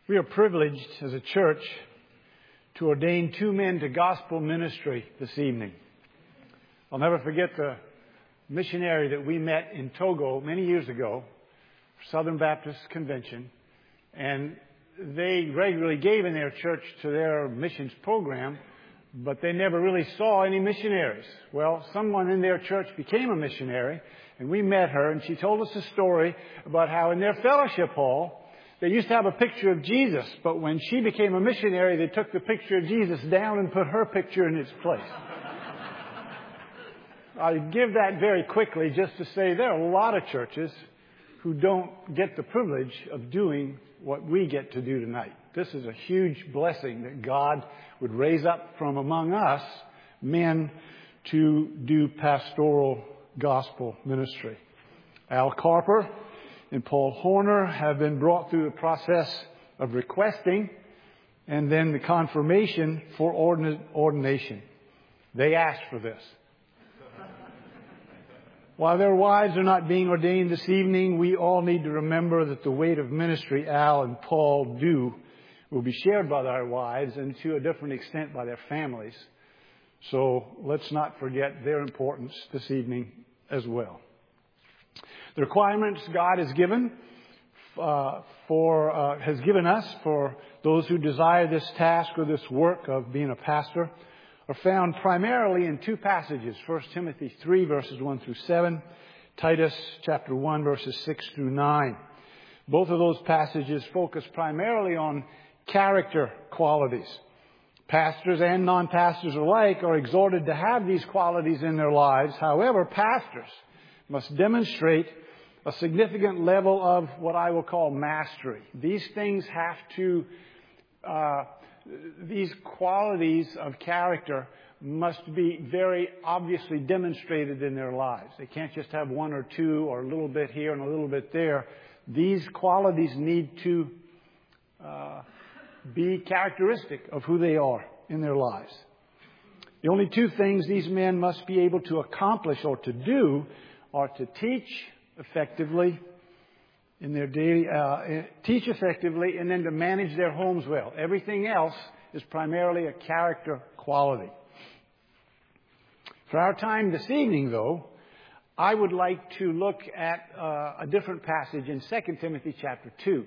We are privileged as a church to ordain two men to gospel ministry this evening. I'll never forget the missionary that we met in Togo many years ago, Southern Baptist Convention, and they regularly gave in their church to their missions program, but they never really saw any missionaries. Well, someone in their church became a missionary, and we met her, and she told us a story about how in their fellowship hall, they used to have a picture of Jesus, but when she became a missionary, they took the picture of Jesus down and put her picture in its place. I give that very quickly just to say there are a lot of churches who don't get the privilege of doing what we get to do tonight. This is a huge blessing that God would raise up from among us men to do pastoral gospel ministry. Al Carper and Paul Horner have been brought through the process of requesting and then the confirmation for ordination. They asked for this. While their wives are not being ordained this evening, we all need to remember that the weight of ministry Al and Paul do will be shared by their wives and to a different extent by their families. So let's not forget their importance this evening as well. The requirements God has given us for those who desire this task or this work of being a pastor are found primarily in two passages, 1 Timothy 3, verses 1 through 7, Titus chapter 1, verses 6 through 9. Both of those passages focus primarily on character qualities. Pastors and non-pastors alike are exhorted to have these qualities in their lives. However, pastors must demonstrate a significant level of what I will call mastery. These things have to, these qualities of character must be very obviously demonstrated in their lives. They can't just have one or two or a little bit here and a little bit there. These qualities need to be characteristic of who they are in their lives. The only two things these men must be able to accomplish or to do are to teach effectively in their daily, teach effectively and then to manage their homes well. Everything else is primarily a character quality. For our time this evening, though, I would like to look at a different passage in 2 Timothy chapter 2.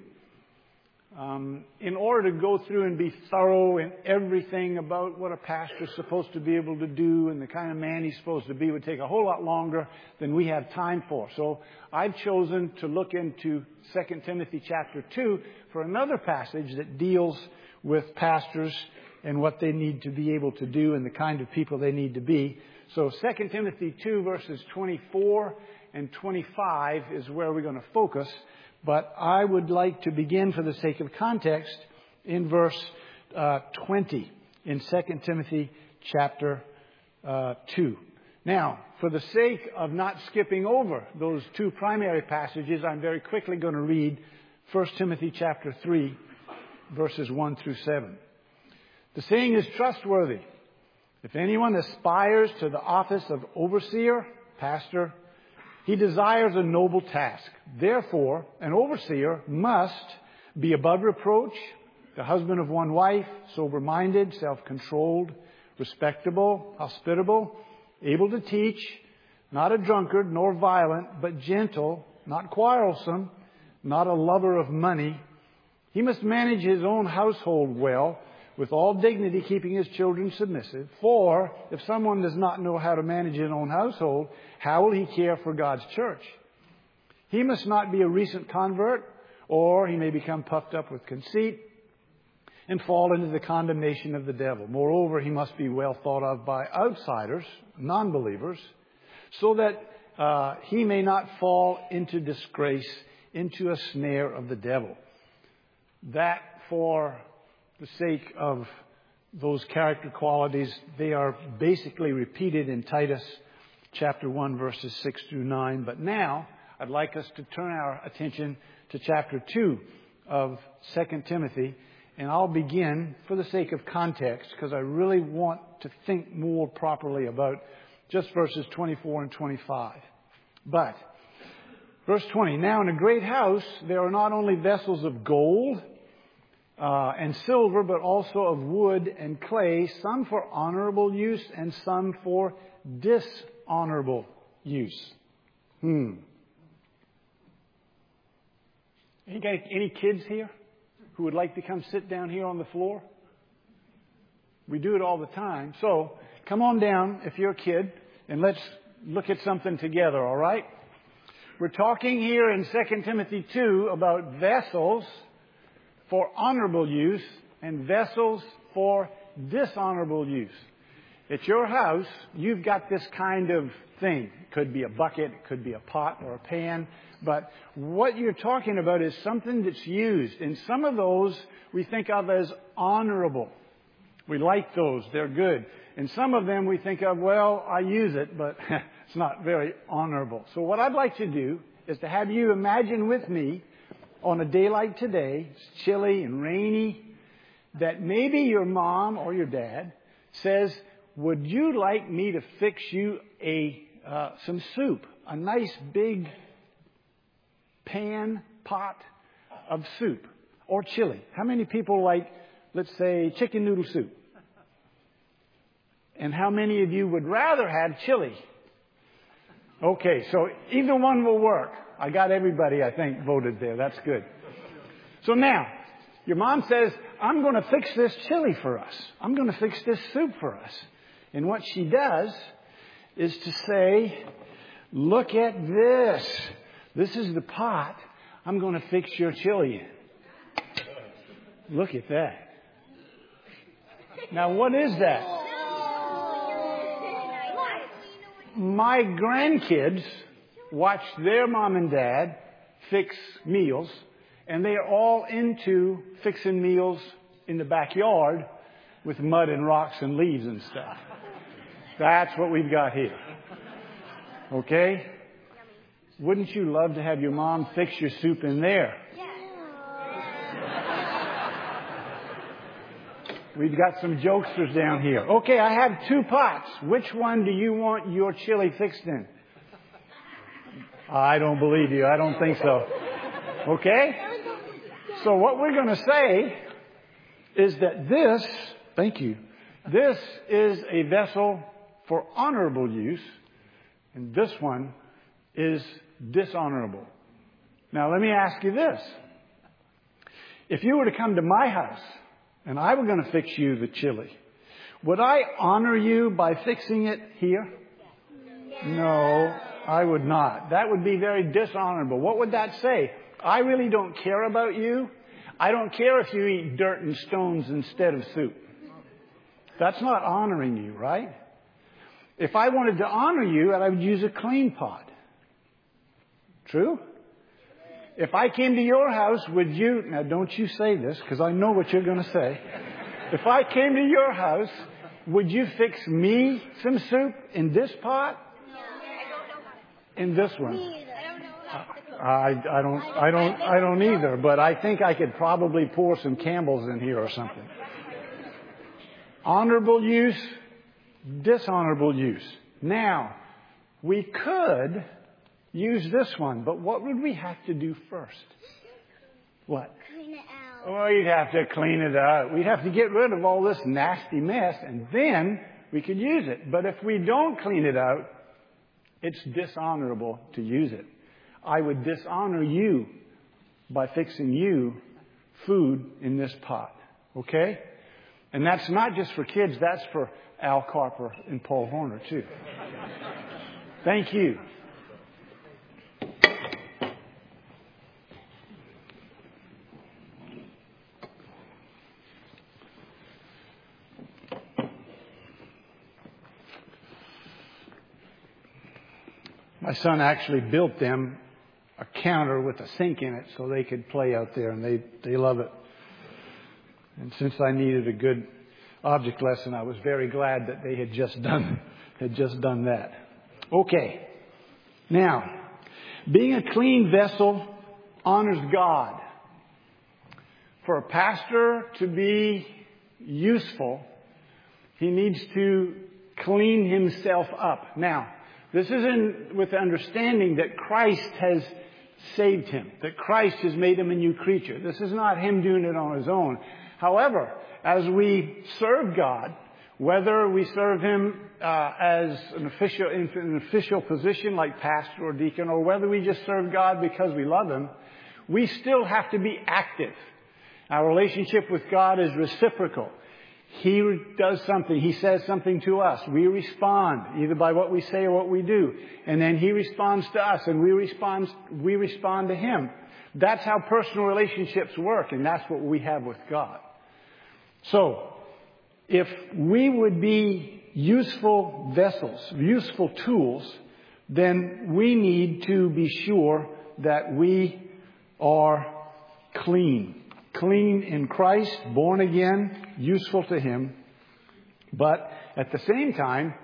In order to go through and be thorough in everything about what a pastor is supposed to be able to do and the kind of man he's supposed to be would take a whole lot longer than we have time for. So I've chosen to look into 2 Timothy chapter 2 for another passage that deals with pastors and what they need to be able to do and the kind of people they need to be. So 2 Timothy 2 verses 24 and 25 is where we're going to focus. But I would like to begin, for the sake of context, in verse 20 in 2 Timothy chapter 2. Now, for the sake of not skipping over those two primary passages, I'm very quickly going to read 1 Timothy chapter 3, verses 1 through 7. The saying is trustworthy. If anyone aspires to the office of overseer, pastor, he desires a noble task. Therefore, an overseer must be above reproach, the husband of one wife, sober-minded, self-controlled, respectable, hospitable, able to teach, not a drunkard nor violent, but gentle, not quarrelsome, not a lover of money. He must manage his own household well, with all dignity, keeping his children submissive. For if someone does not know how to manage his own household, how will he care for God's church? He must not be a recent convert, or he may become puffed up with conceit and fall into the condemnation of the devil. Moreover, he must be well thought of by outsiders, non-believers, so that he may not fall into disgrace, into a snare of the devil. That, for the sake of those character qualities, they are basically repeated in Titus chapter 1, verses 6 through 9. But now, I'd like us to turn our attention to chapter 2 of 2 Timothy. And I'll begin, for the sake of context, because I really want to think more properly about just verses 24 and 25. But, verse 20, now in a great house there are not only vessels of gold and silver, but also of wood and clay, some for honorable use and some for dishonorable use. Any kids here who would like to come sit down here on the floor? We do it all the time. So come on down if you're a kid, and let's look at something together, all right? We're talking here in 2 Timothy 2 about vessels for honorable use and vessels for dishonorable use. At your house, you've got this kind of thing. It could be a bucket, it could be a pot or a pan. But what you're talking about is something that's used. And some of those we think of as honorable. We like those. They're good. And some of them we think of, well, I use it, but it's not very honorable. So what I'd like to do is to have you imagine with me on a day like today, it's chilly and rainy, that maybe your mom or your dad says, would you like me to fix you some soup? A nice big pot of soup or chili. How many people like, let's say, chicken noodle soup? And how many of you would rather have chili? Okay, so either one will work. I got everybody, I think, voted there. That's good. So now, your mom says, I'm going to fix this chili for us. I'm going to fix this soup for us. And what she does is to say, look at this. This is the pot I'm going to fix your chili in. Look at that. Now, what is that? My grandkids watch their mom and dad fix meals, and they are all into fixing meals in the backyard with mud and rocks and leaves and stuff. That's what we've got here. Okay? Wouldn't you love to have your mom fix your soup in there? We've got some jokesters down here. Okay, I have 2 pots. Which one do you want your chili fixed in? I don't believe you. I don't think so. Okay? So what we're going to say is that this is a vessel for honorable use, and this one is dishonorable. Now, let me ask you this. If you were to come to my house and I were going to fix you the chili, would I honor you by fixing it here? No, I would not. That would be very dishonorable. What would that say? I really don't care about you. I don't care if you eat dirt and stones instead of soup. That's not honoring you, right? If I wanted to honor you, I would use a clean pot. True? If I came to your house, would you... Now, don't you say this, because I know what you're going to say. If I came to your house, would you fix me some soup in this pot? In this one? I don't either, but I think I could probably pour some Campbell's in here or something. Honorable use, dishonorable use. Now, we could use this one, but what would we have to do first? What? Clean it out. Oh, you'd have to clean it out. We'd have to get rid of all this nasty mess, and then we could use it. But if we don't clean it out, it's dishonorable to use it. I would dishonor you by fixing you food in this pot. Okay? And that's not just for kids, that's for Al Carper and Paul Horner too. Thank you. My son actually built them a counter with a sink in it so they could play out there, and they love it. And since I needed a good object lesson, I was very glad that they had just done that. Okay. Now, being a clean vessel honors God. For a pastor to be useful, he needs to clean himself up. Now, this is with the understanding that Christ has saved him, that Christ has made him a new creature. This is not him doing it on his own. However, as we serve God, whether we serve him as an official position like pastor or deacon, or whether we just serve God because we love him, we still have to be active. Our relationship with God is reciprocal. He does something. He says something to us. We respond either by what we say or what we do. And then he responds to us and we respond to him. That's how personal relationships work, and that's what we have with God. So, if we would be useful vessels, useful tools, then we need to be sure that we are clean. Clean in Christ, born again, useful to him. But at the same time,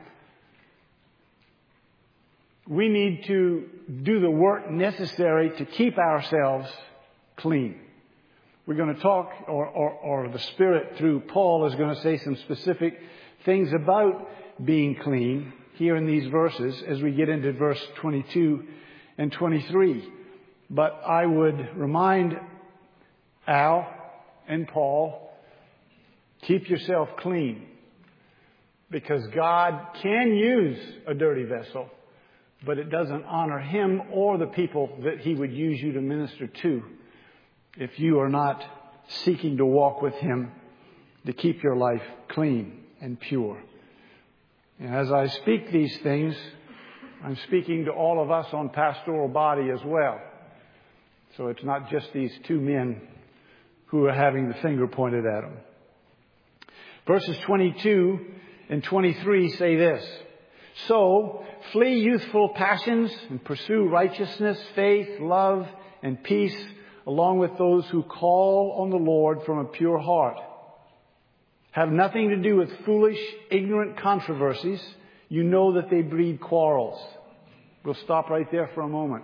we need to do the work necessary to keep ourselves clean. We're going to talk, or the Spirit through Paul is going to say some specific things about being clean here in these verses as we get into verse 22 and 23. But I would remind Al and Paul, keep yourself clean, because God can use a dirty vessel, but it doesn't honor him or the people that he would use you to minister to if you are not seeking to walk with him to keep your life clean and pure. And as I speak these things, I'm speaking to all of us on pastoral body as well. So it's not just these two men who are having the finger pointed at them. Verses 22 and 23 say this: So flee youthful passions and pursue righteousness, faith, love, and peace, along with those who call on the Lord from a pure heart. Have nothing to do with foolish, ignorant controversies. You know that they breed quarrels. We'll stop right there for a moment.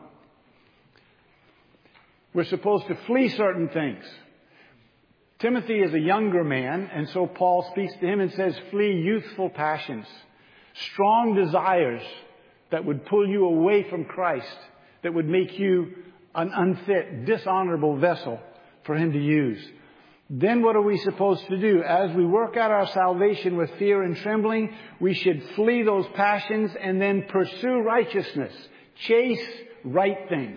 We're supposed to flee certain things. Timothy is a younger man, and so Paul speaks to him and says, flee youthful passions, strong desires that would pull you away from Christ, that would make you an unfit, dishonorable vessel for him to use. Then what are we supposed to do? As we work out our salvation with fear and trembling, we should flee those passions and then pursue righteousness. Chase right things.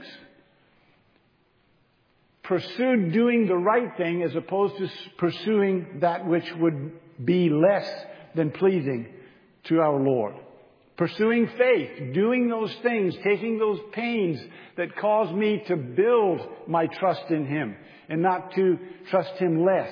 Pursue doing the right thing as opposed to pursuing that which would be less than pleasing to our Lord. Pursuing faith, doing those things, taking those pains that cause me to build my trust in him and not to trust him less.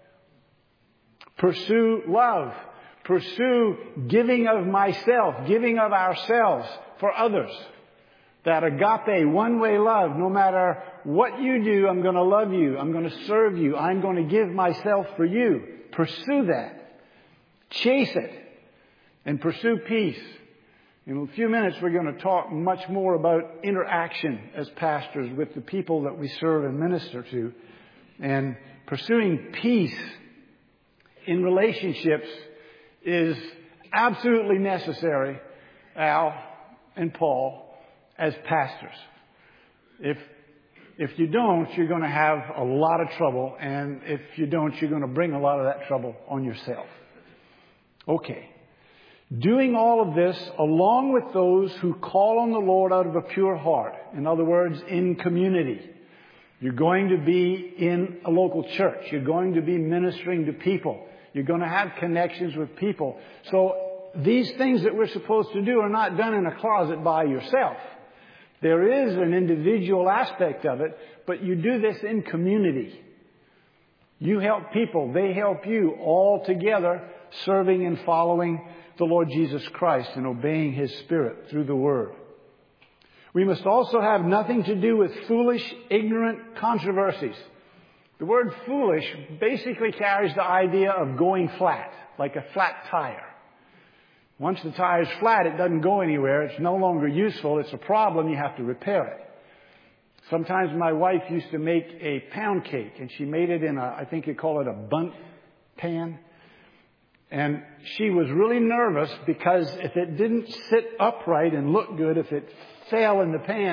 Pursue love. Pursue giving of myself, giving of ourselves for others. That agape, one-way love, no matter what you do, I'm going to love you. I'm going to serve you. I'm going to give myself for you. Pursue that. Chase it. And pursue peace. In a few minutes, we're going to talk much more about interaction as pastors with the people that we serve and minister to. And pursuing peace in relationships is absolutely necessary, Al and Paul, as pastors. If you don't, you're going to have a lot of trouble. And if you don't, you're going to bring a lot of that trouble on yourself. Okay. Doing all of this along with those who call on the Lord out of a pure heart. In other words, in community. You're going to be in a local church. You're going to be ministering to people. You're going to have connections with people. So these things that we're supposed to do are not done in a closet by yourself. There is an individual aspect of it, but you do this in community. You help people. They help you, all together, serving and following the Lord Jesus Christ and obeying his Spirit through the Word. We must also have nothing to do with foolish, ignorant controversies. The word foolish basically carries the idea of going flat, like a flat tire. Once the tire is flat, it doesn't go anywhere. It's no longer useful. It's a problem. You have to repair it. Sometimes my wife used to make a pound cake, and she made it in I think you call it a bundt pan. And she was really nervous because if it didn't sit upright and look good, if it fell in the pan,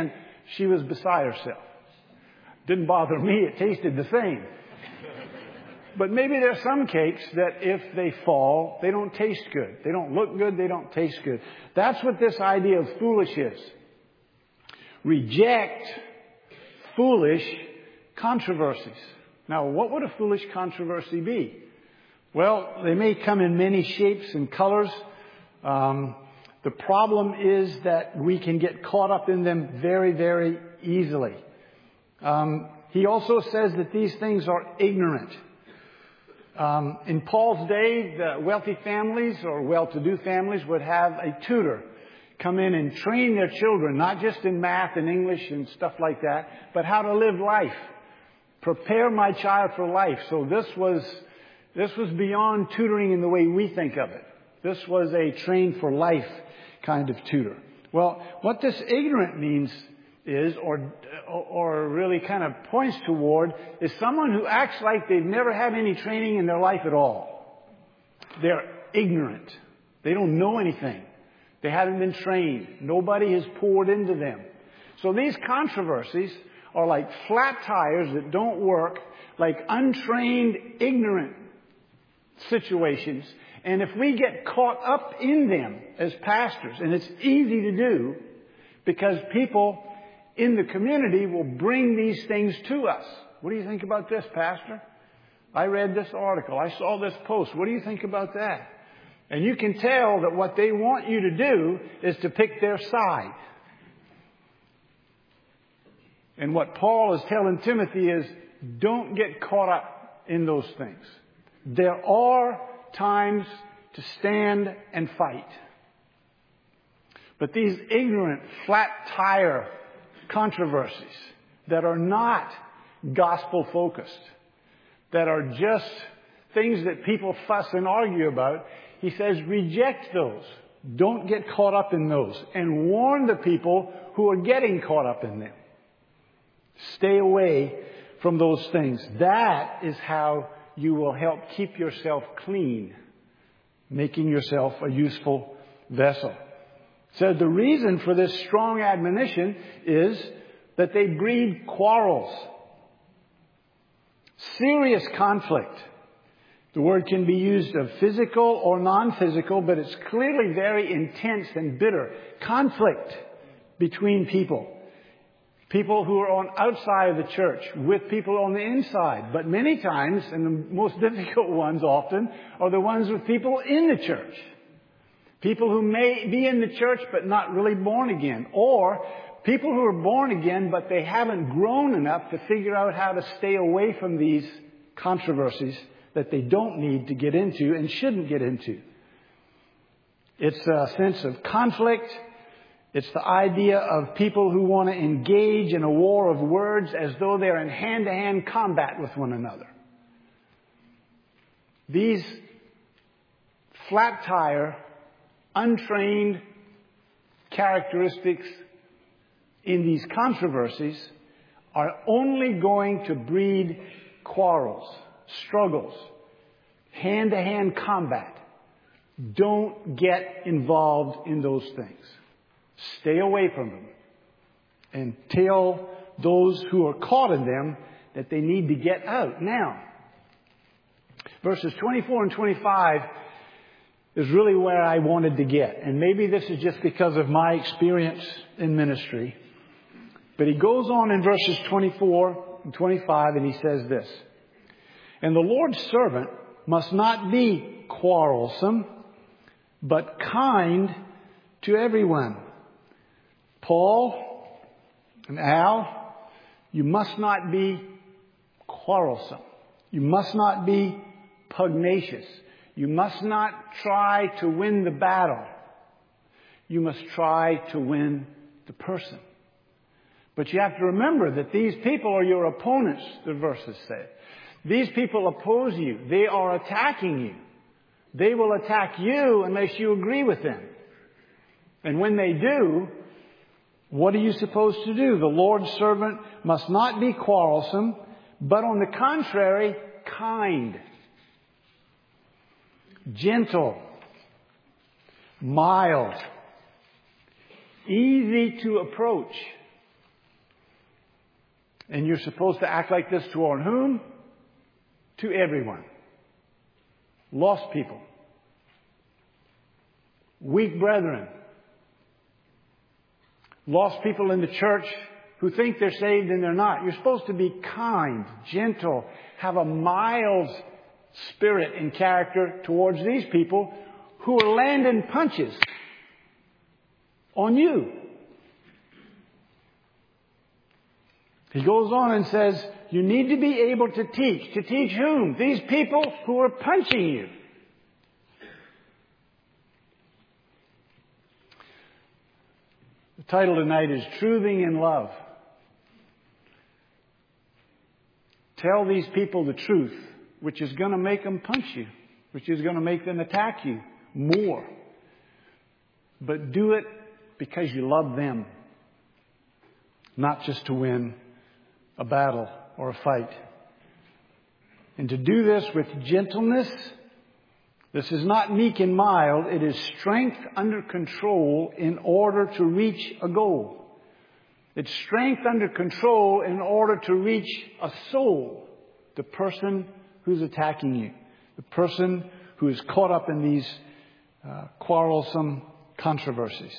she was beside herself. Didn't bother me. It tasted the same. But maybe there's some cakes that if they fall, they don't taste good. They don't look good. They don't taste good. That's what this idea of foolish is. Reject foolish controversies. Now, what would a foolish controversy be? Well, they may come in many shapes and colors. The problem is that we can get caught up in them very, very easily. He also says that these things are ignorant. In Paul's day, the wealthy families or well-to-do families would have a tutor come in and train their children, not just in math and English and stuff like that, but how to live life. Prepare my child for life. So this was beyond tutoring in the way we think of it. This was a train for life kind of tutor. Well, what this ignorant means is, or really kind of points toward, is someone who acts like they've never had any training in their life at all. They're ignorant. They don't know anything. They haven't been trained. Nobody has poured into them. So these controversies are like flat tires that don't work, like untrained, ignorant situations. And if we get caught up in them as pastors, and it's easy to do because people in the community will bring these things to us. What do you think about this, Pastor? I read this article. I saw this post. What do you think about that? And you can tell that what they want you to do is to pick their side. And what Paul is telling Timothy is, don't get caught up in those things. There are times to stand and fight. But these ignorant, flat tire controversies that are not gospel focused, that are just things that people fuss and argue about, he says reject those. Don't get caught up in those. And warn the people who are getting caught up in them. Stay away from those things. That is how you will help keep yourself clean, making yourself a useful vessel. So the reason for this strong admonition is that they breed quarrels. Serious conflict. The word can be used of physical or non-physical, but it's clearly very intense and bitter. Conflict between people. People who are on outside of the church with people on the inside. But many times, and the most difficult ones often, are the ones with people in the church. People who may be in the church but not really born again. Or people who are born again but they haven't grown enough to figure out how to stay away from these controversies that they don't need to get into and shouldn't get into. It's a sense of conflict. It's the idea of people who want to engage in a war of words as though they're in hand-to-hand combat with one another. These flat tire, untrained characteristics in these controversies are only going to breed quarrels, struggles, hand-to-hand combat. Don't get involved in those things. Stay away from them. And tell those who are caught in them that they need to get out now. Verses 24 and 25 is really where I wanted to get. And maybe this is just because of my experience in ministry. But he goes on in verses 24 and 25 and he says this. And the Lord's servant must not be quarrelsome, but kind to everyone. Paul and Al, you must not be quarrelsome. You must not be pugnacious. You must not try to win the battle. You must try to win the person. But you have to remember that these people are your opponents, the verses say. These people oppose you. They are attacking you. They will attack you unless you agree with them. And when they do, what are you supposed to do? The Lord's servant must not be quarrelsome, but on the contrary, kind, gentle, mild, easy to approach, And you're supposed to act like this toward whom? To everyone. Lost people. Weak brethren. Lost people in the church who think they're saved and they're not. You're supposed to be kind, gentle, have a mild spirit and character towards these people who are landing punches on you. He goes on and says, you need to be able to teach. To teach whom? These people who are punching you. The title tonight is Truthing in Love. Tell these people the truth, which is going to make them punch you, which is going to make them attack you more. But do it because you love them, not just to win a battle or a fight. And to do this with gentleness, this is not meek and mild, it is strength under control in order to reach a goal. It's strength under control in order to reach a soul, the person who's attacking you, the person who is caught up in these quarrelsome controversies.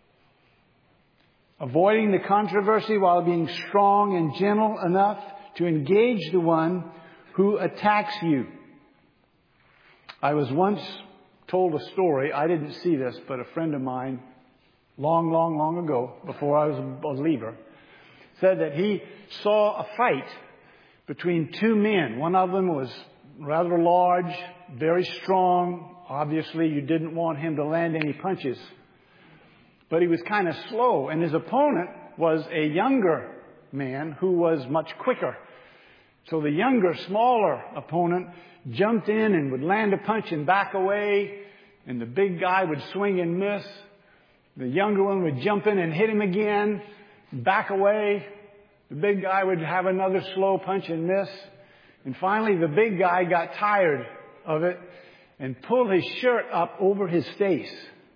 Avoiding the controversy while being strong and gentle enough to engage the one who attacks you. I was once told a story. I didn't see this, but a friend of mine, long ago, before I was a believer, said that he saw a fight between two men. One of them was rather large, very strong. Obviously, you didn't want him to land any punches. But he was kind of slow, and his opponent was a younger man who was much quicker. So the younger, smaller opponent jumped in and would land a punch and back away, and the big guy would swing and miss. The younger one would jump in and hit him again, back away. The big guy would have another slow punch and miss. And finally, the big guy got tired of it and pulled his shirt up over his face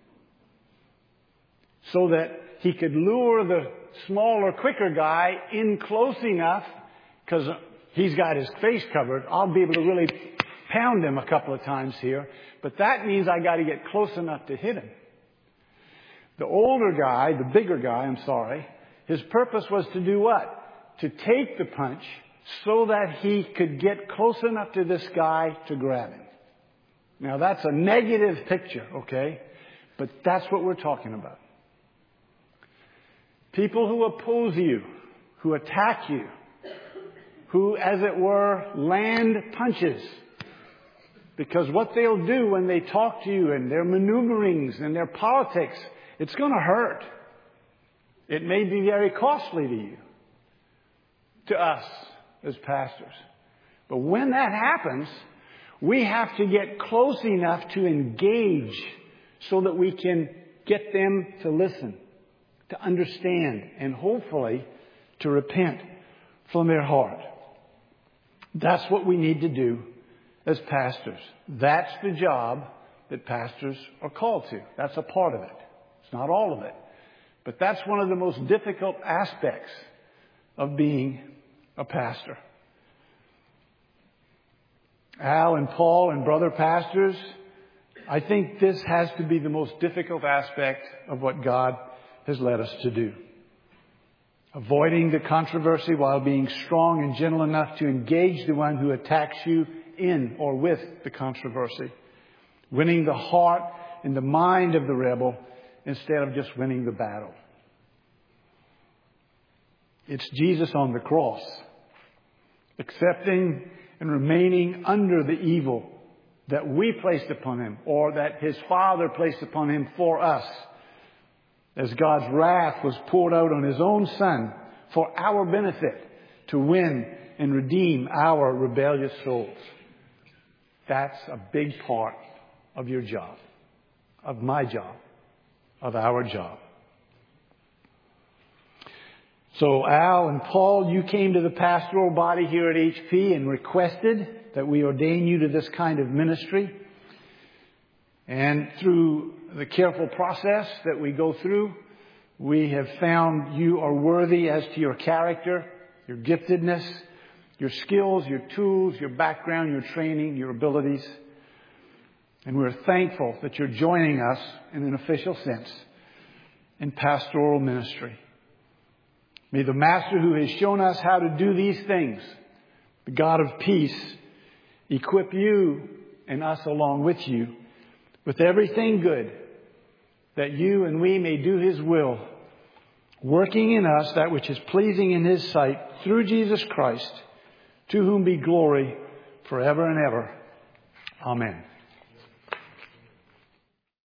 so that he could lure the smaller, quicker guy in close enough, because he's got his face covered. I'll be able to really pound him a couple of times here, but that means I got to get close enough to hit him. The older guy, the bigger guy, his purpose was to do what? To take the punch so that he could get close enough to this guy to grab him. Now that's a negative picture, okay? But that's what we're talking about. People who oppose you, who attack you, who, as it were, land punches. Because what they'll do when they talk to you and their maneuverings and their politics, it's going to hurt. It may be very costly to you, to us as pastors. But when that happens, we have to get close enough to engage so that we can get them to listen, to understand, and hopefully to repent from their heart. That's what we need to do as pastors. That's the job that pastors are called to. That's a part of it. It's not all of it. But that's one of the most difficult aspects of being a pastor. Al and Paul and brother pastors, I think this has to be the most difficult aspect of what God has led us to do. Avoiding the controversy while being strong and gentle enough to engage the one who attacks you in or with the controversy. Winning the heart and the mind of the rebel instead of just winning the battle. It's Jesus on the cross, accepting and remaining under the evil that we placed upon him, or that his Father placed upon him for us, as God's wrath was poured out on his own Son for our benefit, to win and redeem our rebellious souls. That's a big part of your job, of my job, of our job. So Al and Paul, you came to the pastoral body here at HP and requested that we ordain you to this kind of ministry. And through the careful process that we go through, we have found you are worthy as to your character your giftedness, your skills, your tools, your background, your training, your abilities. And we're thankful that you're joining us in an official sense in pastoral ministry. May the Master who has shown us how to do these things, the God of peace, equip you and us along with you with everything good, that you and we may do His will, working in us that which is pleasing in His sight through Jesus Christ, to whom be glory forever and ever. Amen.